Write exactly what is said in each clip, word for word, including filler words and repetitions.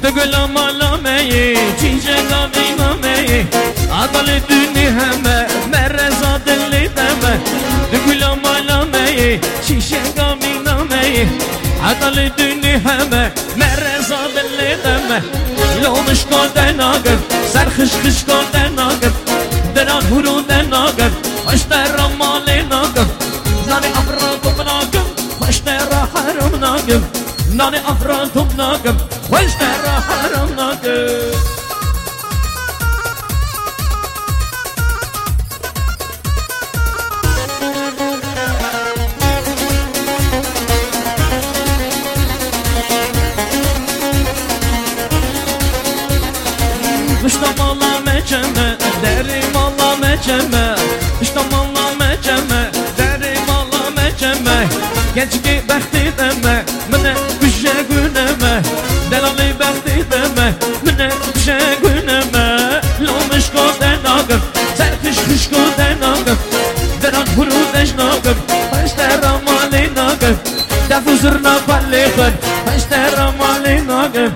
دگل مالامی چیچه گامی عدل دنی همه مرزا دلی دمه دگل مالامی چیچه گامی نامی عدل دنی همه مرزا دلی دمه لومش کردن آگر سرخش خش کردن آگر دران هرودن آگر خوشتر مالی ناگر نانی افرادم ناگر خوشتر حرم ناگر نانی افرادم ناگر خوشتر حرم ناگر Müştam Allah meceme, derim Allah meceme Müştam Allah meceme, derim Allah meceme Gençki bəxti deme, mine küşe güneme Delali bəxti deme, mine küşe güneme Lomiş koden ağır, serpiş kış koden ağır Deran huru deşnağır, peşter amalin ağır Defuzurna palliğır, peşter amalin ağır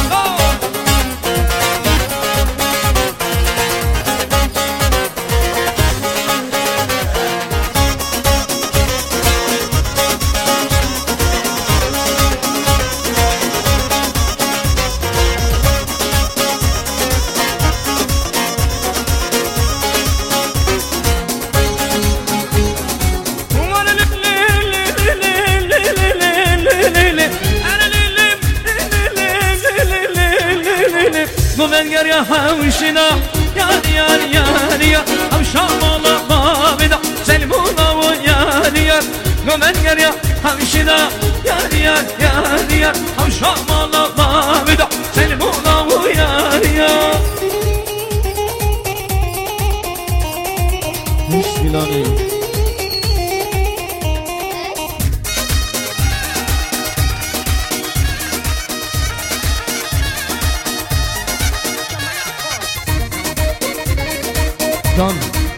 Gomen ger ya havşina yar yar yar ya Havşamala babida selmuna bu yar yar Gomen ger ya havşina yar yar yar ya Havşamala babida selmuna bu yar ya Bismillahirrahmanirrahim Can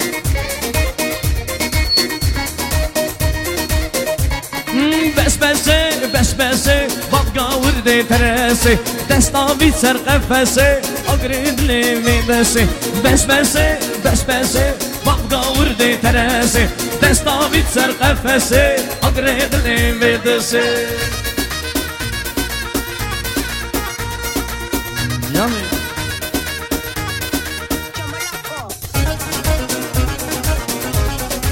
Bes bese, bes bese Bab gavur de terese Destavit ser kefese Agridli midesi Bes bese, bes bese Bab gavur de terese Destavit ser kefese Agridli midesi Yani